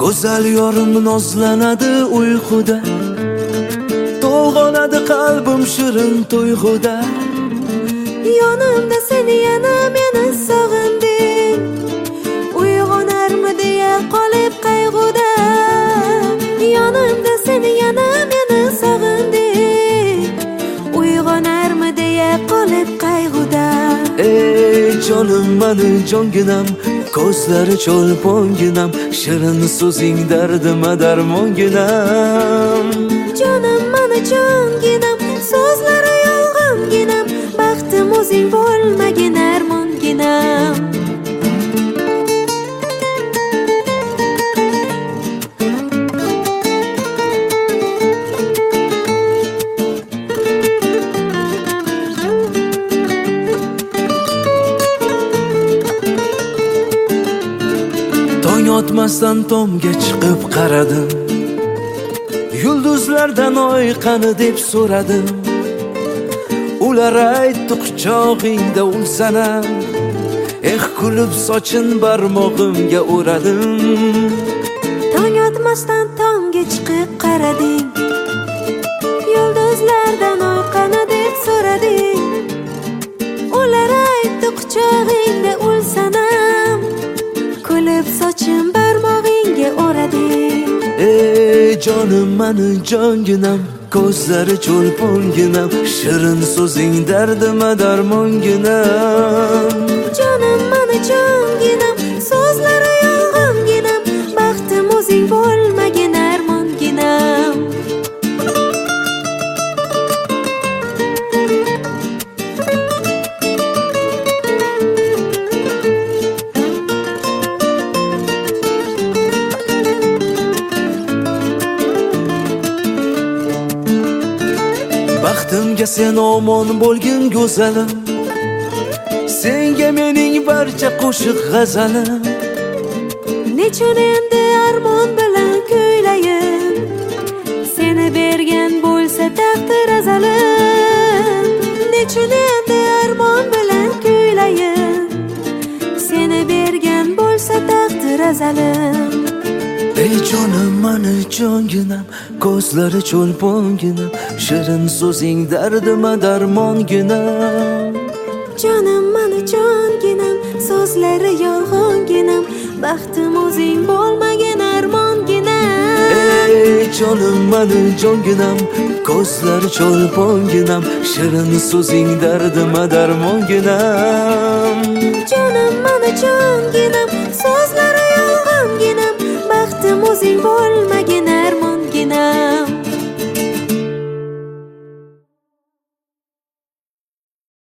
Go'zal yorim nozlanadi uyquda, to'lg'onadi qalbim shirin tuyg'uda. Yonimda seni yana meni sog'inding, uyg'onarmi deya qolib qayg'uda. Yonimda seni yana meni sog'inding, uyg'onarmi deya qolib qayg'uda. Ey jonim mani jonginam, ko'zlari cho'lponginam, shirin so'zing dardima darmonginam. Jonim mani jonginam, so'zlari yolg'onginam, baxtim o'zing bo'lmagin armonginam. Tong otmasdan tomga chiqib qaradim, yulduzlardan oy qani deb so'radim. Ular aytdi quchog'ingda ulsanam, kulib sochin barmog'imga o'radim. Tong otmasdan tomga chiqib qarading, yulduzlardan oy qani deb so'rading. Ular aytdi quchog'ingda ulsanam, kulib sochin barmog'ingga o'rading. Ey jonim mani jonginam, ko'zlari cho'lponginam, shirin so'zing dardima darmonginam. Jonim mani jonginam, so'zlari yolg'onginam, baxtim o'zing bo'lmagin armonginam. Baxtimga sen omon bo'lgin go'zalim, senga mening barcha qo'shiq g'azalim. Nechun endi armon bilan kuylayin, seni bergan bo'lsa taqdir azalim. Nechun endi armon bilan kuylayin, seni bergan bo'lsa taqdir azalim. Ey jonim mani jonginam, ko'zlari cho'lponginam, shirin so'zing dardima darmonginam. Jonim mani jonginam, so'zlari yolg'onginam, baxtim o'zing bo'lmagin armonginam. Ey jonim mani jonginam, ko'zlari cho'lponginam, shirin so'zing dardima darmonginam. Jonim mani jonginam, so'zlari yolg'onginam, baxtim o'zing bo'lmagin